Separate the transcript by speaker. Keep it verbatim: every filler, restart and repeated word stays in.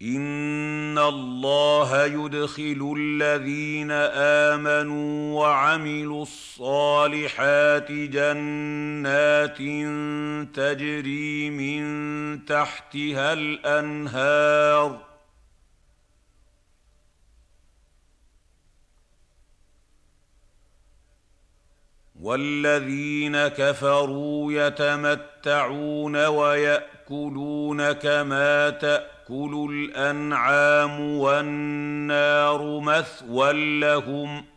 Speaker 1: إِنَّ اللَّهَ يُدْخِلُ الَّذِينَ آمَنُوا وَعَمِلُوا الصَّالِحَاتِ جَنَّاتٍ تَجْرِي مِن تَحْتِهَا الْأَنْهَارُ وَالَّذِينَ كَفَرُوا يَتَمَتَّعُونَ وَيَأْكُلُونَ كَمَا تَأْكُلُ الْأَنْعَامُ وَالنَّارُ مَثْوًى لَّهُمْ ۖ